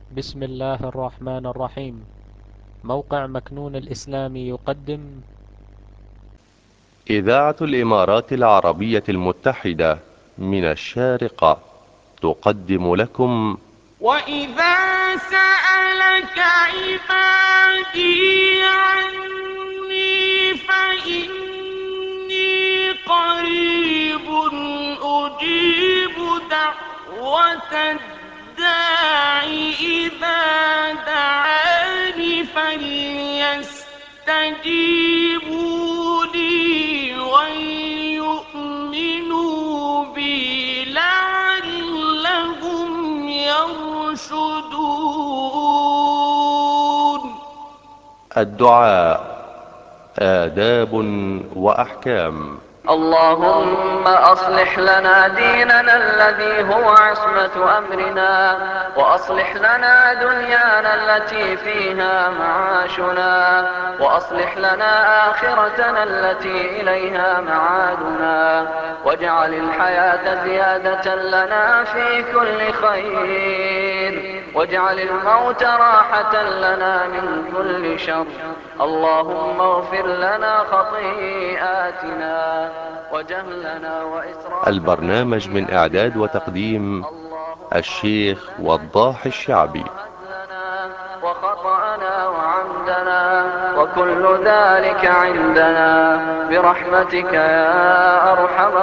بسم الله الرحمن الرحيم. موقع مكنون الإسلامي يقدم إذاعة الإمارات العربية المتحدة من الشارقة تقدم لكم وإذا سألك عبادي عني فإني قريب أجيب دعوة الداع إذا دعاني فليستجيبوا لي وليؤمنوا بي لعلهم يرشدون. الدعاء آداب وأحكام. اللهم أصلح لنا ديننا الذي هو عصمة أمرنا، وأصلح لنا دنيانا التي فيها معاشنا، وأصلح لنا آخرتنا التي إليها معادنا، واجعل الحياة زيادة لنا في كل خير، واجعل الموت راحة لنا من كل شر. اللهم اغفر لنا خطيئاتنا وجهلنا وإسرافنا البرنامج في من إعداد أمرنا. وتقديم اللهم اغفر الشيخ لنا وضاح جميع الشعبي. ما هزلنا وخطأنا وعمدنا، وكل ذلك عندنا برحمتك يا أرحم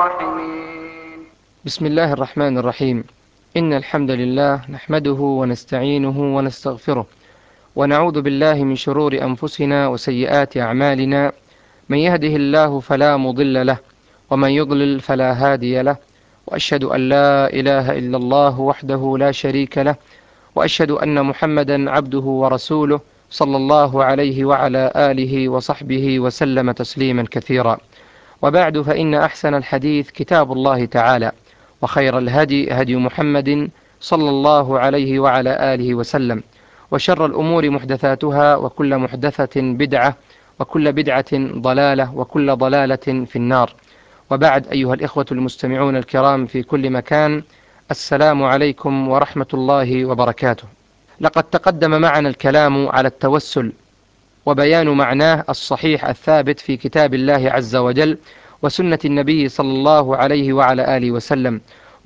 الراحمين. بسم الله الرحمن الرحيم. إن الحمد لله نحمده ونستعينه ونستغفره، ونعوذ بالله من شرور أنفسنا وسيئات أعمالنا. من يهده الله فلا مضل له، ومن يضلل فلا هادي له. وأشهد أن لا إله إلا الله وحده لا شريك له، وأشهد أن محمدا عبده ورسوله، صلى الله عليه وعلى آله وصحبه وسلم تسليما كثيرا. وبعد، فإن أحسن الحديث كتاب الله تعالى، وخير الهدي هدي محمد صلى الله عليه وعلى آله وسلم، وشر الأمور محدثاتها، وكل محدثة بدعة، وكل بدعة ضلالة، وكل ضلالة في النار. وبعد، أيها الإخوة المستمعون الكرام في كل مكان، السلام عليكم ورحمة الله وبركاته. لقد تقدم معنا الكلام على التوسل، وبيان معناه الصحيح الثابت في كتاب الله عز وجل وسنة النبي صلى الله عليه وعلى آله وسلم.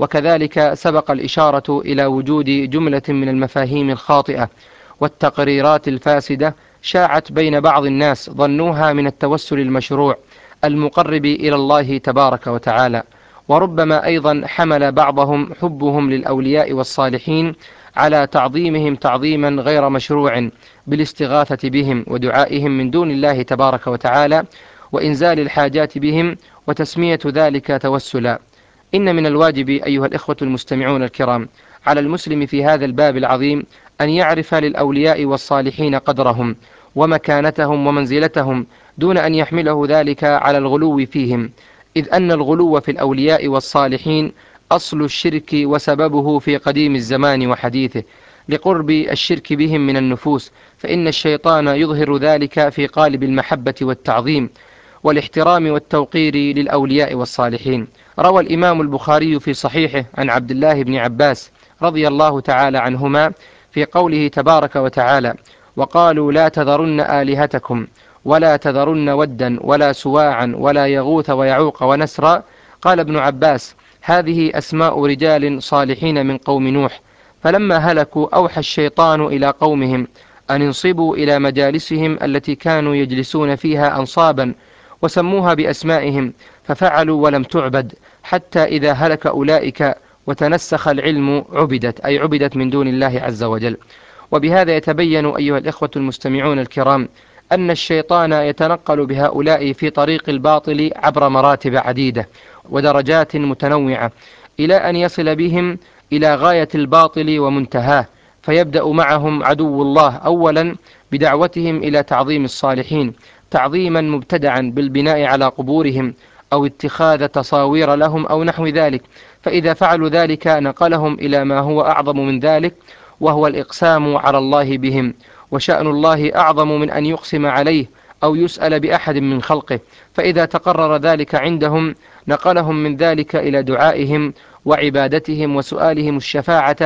وكذلك سبق الإشارة إلى وجود جملة من المفاهيم الخاطئة والتقريرات الفاسدة شاعت بين بعض الناس، ظنوها من التوسل المشروع المقرب إلى الله تبارك وتعالى. وربما أيضا حمل بعضهم حبهم للأولياء والصالحين على تعظيمهم تعظيما غير مشروع بالاستغاثة بهم ودعائهم من دون الله تبارك وتعالى، وإنزال الحاجات بهم، وتسمية ذلك توسلا. إن من الواجب أيها الإخوة المستمعون الكرام على المسلم في هذا الباب العظيم أن يعرف للأولياء والصالحين قدرهم ومكانتهم ومنزلتهم، دون أن يحمله ذلك على الغلو فيهم، إذ أن الغلو في الأولياء والصالحين أصل الشرك وسببه في قديم الزمان وحديثه، لقرب الشرك بهم من النفوس، فإن الشيطان يظهر ذلك في قالب المحبة والتعظيم والاحترام والتوقير للأولياء والصالحين. روى الإمام البخاري في صحيحه عن عبد الله بن عباس رضي الله تعالى عنهما في قوله تبارك وتعالى: وقالوا لا تذرن آلهتكم ولا تذرن ودا ولا سواعا ولا يغوث ويعوق ونسرا. قال ابن عباس: هذه أسماء رجال صالحين من قوم نوح، فلما هلكوا أوحى الشيطان إلى قومهم أن انصبوا إلى مجالسهم التي كانوا يجلسون فيها أنصابا، وسموها بأسمائهم، ففعلوا ولم تعبد، حتى إذا هلك أولئك وتنسخ العلم عبدت، أي عبدت من دون الله عز وجل. وبهذا يتبين أيها الإخوة المستمعون الكرام أن الشيطان يتنقل بهؤلاء في طريق الباطل عبر مراتب عديدة ودرجات متنوعة، إلى أن يصل بهم إلى غاية الباطل ومنتهاه. فيبدأ معهم عدو الله أولا بدعوتهم إلى تعظيم الصالحين تعظيما مبتدعا بالبناء على قبورهم، أو اتخاذ تصاوير لهم أو نحو ذلك. فإذا فعلوا ذلك نقلهم إلى ما هو أعظم من ذلك، وهو الإقسام على الله بهم، وشأن الله أعظم من أن يقسم عليه أو يسأل بأحد من خلقه. فإذا تقرر ذلك عندهم نقلهم من ذلك إلى دعائهم وعبادتهم وسؤالهم الشفاعة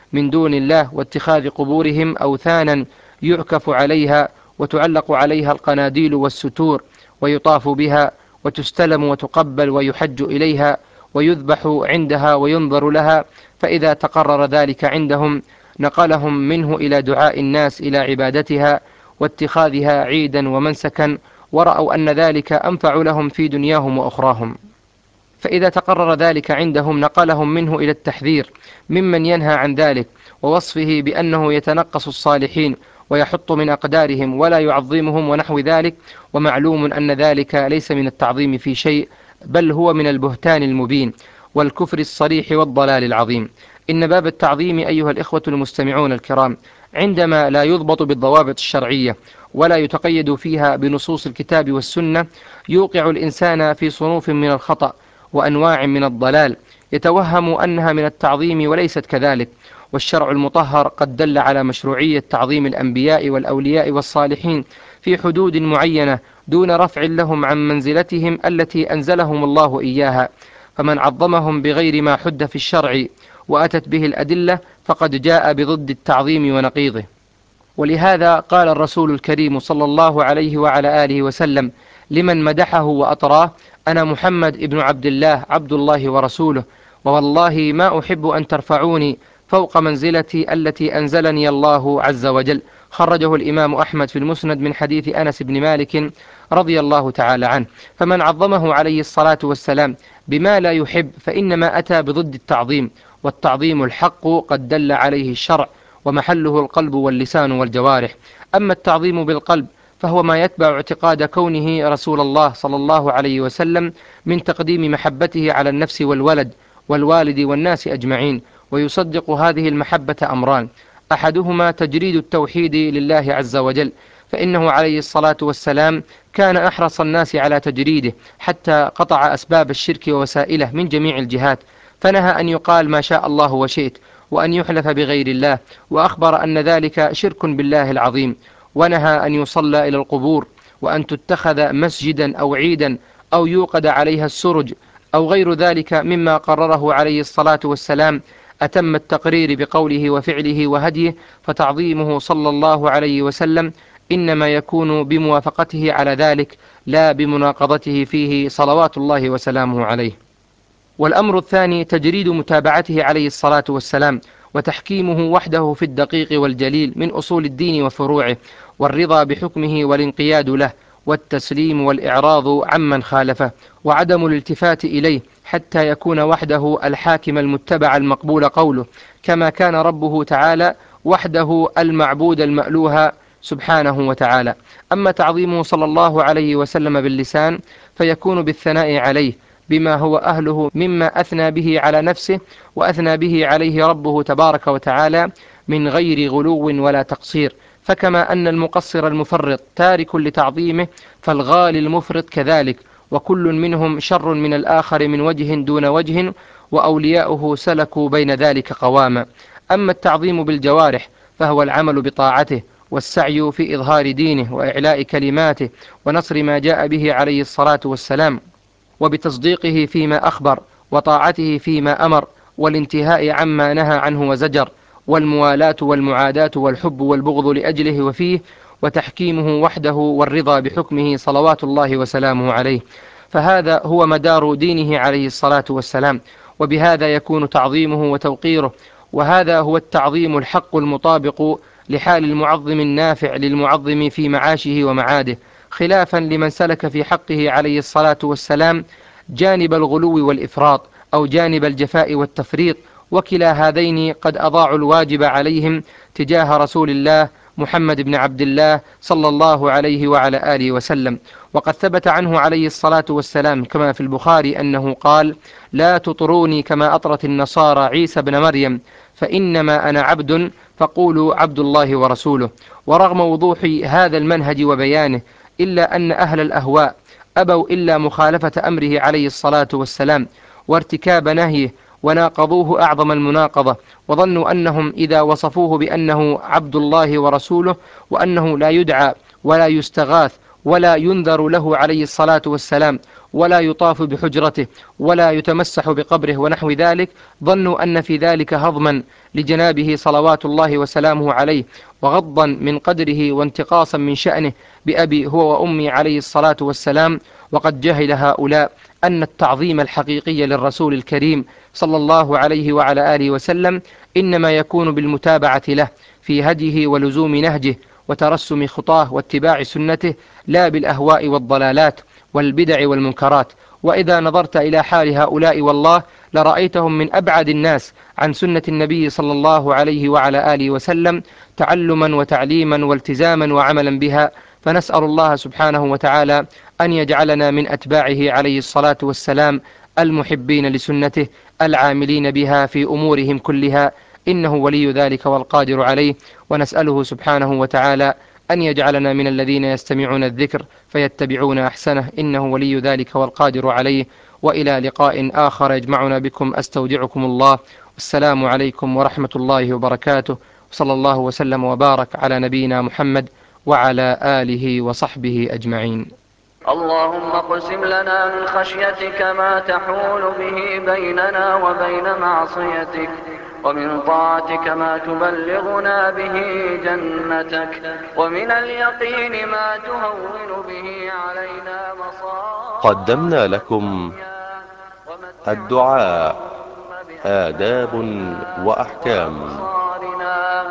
من دون الله، واتخاذ قبورهم أوثانا يعكف عليها وتعلق عليها القناديل والستور ويطاف بها وتستلم وتقبل ويحج إليها ويذبح عندها وينظر لها. فإذا تقرر ذلك عندهم نقلهم منه إلى دعاء الناس إلى عبادتها واتخاذها عيدا ومنسكا، ورأوا أن ذلك أنفع لهم في دنياهم وأخراهم. فإذا تقرر ذلك عندهم نقلهم منه إلى التحذير ممن ينهى عن ذلك، ووصفه بأنه يتنقص الصالحين ويحط من أقدارهم ولا يعظمهم ونحو ذلك. ومعلوم أن ذلك ليس من التعظيم في شيء، بل هو من البهتان المبين والكفر الصريح والضلال العظيم. إن باب التعظيم أيها الإخوة المستمعون الكرام عندما لا يضبط بالضوابط الشرعية ولا يتقيد فيها بنصوص الكتاب والسنة يوقع الإنسان في صنوف من الخطأ وأنواع من الضلال يتوهم أنها من التعظيم وليست كذلك. والشرع المطهر قد دل على مشروعية تعظيم الأنبياء والأولياء والصالحين في حدود معينة دون رفع لهم عن منزلتهم التي أنزلهم الله إياها، فمن عظمهم بغير ما حد في الشرع وأتت به الأدلة فقد جاء بضد التعظيم ونقيضه. ولهذا قال الرسول الكريم صلى الله عليه وعلى آله وسلم لمن مدحه وأطراه: أنا محمد ابن عبد الله عبد الله ورسوله، ووالله ما أحب أن ترفعوني فوق منزلتي التي أنزلني الله عز وجل. خرجه الإمام أحمد في المسند من حديث أنس بن مالك رضي الله تعالى عنه. فمن عظمه عليه الصلاة والسلام بما لا يحب فإنما أتى بضد التعظيم، والتعظيم الحق قد دل عليه الشرع ومحله القلب واللسان والجوارح. أما التعظيم بالقلب فهو ما يتبع اعتقاد كونه رسول الله صلى الله عليه وسلم من تقديم محبته على النفس والولد والوالد والناس أجمعين. ويصدق هذه المحبة أمران: أحدهما تجريد التوحيد لله عز وجل، فإنه عليه الصلاة والسلام كان أحرص الناس على تجريده حتى قطع أسباب الشرك ووسائله من جميع الجهات، فنهى أن يقال ما شاء الله وشئت وأن يحلف بغير الله، وأخبر أن ذلك شرك بالله العظيم، ونهى أن يصلى إلى القبور وأن تتخذ مسجدا أو عيدا أو يوقد عليها السرج أو غير ذلك مما قرره عليه الصلاة والسلام أتم التقرير بقوله وفعله وهديه. فتعظيمه صلى الله عليه وسلم إنما يكون بموافقته على ذلك لا بمناقضته فيه صلوات الله وسلامه عليه. والأمر الثاني تجريد متابعته عليه الصلاة والسلام وتحكيمه وحده في الدقيق والجليل من أصول الدين وفروعه، والرضا بحكمه والانقياد له والتسليم والإعراض عمن خالفه وعدم الالتفات إليه، حتى يكون وحده الحاكم المتبع المقبول قوله، كما كان ربه تعالى وحده المعبود المألوه سبحانه وتعالى. أما تعظيمه صلى الله عليه وسلم باللسان فيكون بالثناء عليه بما هو أهله مما أثنى به على نفسه وأثنى به عليه ربه تبارك وتعالى من غير غلو ولا تقصير. فكما أن المقصر المفرط تارك لتعظيمه فالغالي المفرط كذلك، وكل منهم شر من الآخر من وجه دون وجه، وأولياؤه سلكوا بين ذلك قواما. أما التعظيم بالجوارح فهو العمل بطاعته والسعي في إظهار دينه وإعلاء كلماته ونصر ما جاء به عليه الصلاة والسلام، وبتصديقه فيما أخبر وطاعته فيما أمر والانتهاء عما نهى عنه وزجر، والموالاة والمعاداة والحب والبغض لأجله وفيه، وتحكيمه وحده والرضا بحكمه صلوات الله وسلامه عليه. فهذا هو مدار دينه عليه الصلاة والسلام، وبهذا يكون تعظيمه وتوقيره. وهذا هو التعظيم الحق المطابق لحال المعظم النافع للمعظم في معاشه ومعاده، خلافا لمن سلك في حقه عليه الصلاة والسلام جانب الغلو والإفراط أو جانب الجفاء والتفريط، وكلا هذين قد أضاعوا الواجب عليهم تجاه رسول الله محمد بن عبد الله صلى الله عليه وعلى آله وسلم. وقد ثبت عنه عليه الصلاة والسلام كما في البخاري أنه قال: لا تطروني كما أطرت النصارى عيسى بن مريم، فإنما أنا عبد فقولوا عبد الله ورسوله. ورغم وضوح هذا المنهج وبيانه إلا أن أهل الأهواء أبوا إلا مخالفة أمره عليه الصلاة والسلام وارتكاب نهيه، وناقضوه أعظم المناقضة، وظنوا أنهم إذا وصفوه بأنه عبد الله ورسوله وأنه لا يدعى ولا يستغاث ولا ينذر له عليه الصلاة والسلام ولا يطاف بحجرته ولا يتمسح بقبره ونحو ذلك، ظنوا أن في ذلك هضما لجنابه صلوات الله وسلامه عليه، وغضا من قدره وانتقاصا من شأنه بأبي هو وأمي عليه الصلاة والسلام. وقد جهل هؤلاء أن التعظيم الحقيقي للرسول الكريم صلى الله عليه وعلى آله وسلم إنما يكون بالمتابعة له في هديه ولزوم نهجه وترسم خطاه واتباع سنته، لا بالأهواء والضلالات والبدع والمنكرات. وإذا نظرت إلى حال هؤلاء والله لرأيتهم من أبعد الناس عن سنة النبي صلى الله عليه وعلى آله وسلم تعلما وتعليما والتزاما وعملا بها. فنسأل الله سبحانه وتعالى أن يجعلنا من أتباعه عليه الصلاة والسلام المحبين لسنته العاملين بها في أمورهم كلها، إنه ولي ذلك والقادر عليه. ونسأله سبحانه وتعالى أن يجعلنا من الذين يستمعون الذكر فيتبعون أحسنه، إنه ولي ذلك والقادر عليه. وإلى لقاء آخر يجمعنا بكم أستودعكم الله، والسلام عليكم ورحمة الله وبركاته، وصلى الله وسلم وبارك على نبينا محمد وعلى آله وصحبه أجمعين. اللهم اقسم لنا من خشيتك ما تحول به بيننا وبين معصيتك، ومن طاعتك ما تبلغنا به جنتك، ومن اليقين ما تهون به علينا قدمنا مصائب لكم الدنيا، ومتعنا الدعاء اللهم آداب بأسمائنا وأحكام. وأبصارنا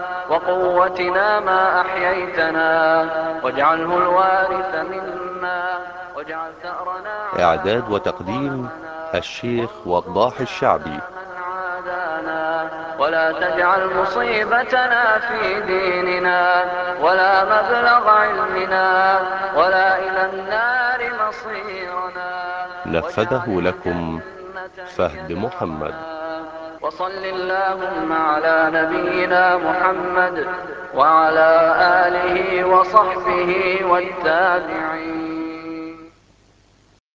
وقوتنا ما أحييتنا، واجعله الوارث منا، واجعل ثأرنا على إعداد من وتقديم ظلمنا، الشيخ وضاح وانصرنا الشعبي. على من عادانا، ولا تجعل مصيبتنا في ديننا، ولا مبلغ علمنا، ولا إلى النار مصيرنا، نفذه واجعل لكم الجنة هي فهد محمد. دارنا. وصل اللهم على نبينا محمد وعلى آله وصحبه والتابعين.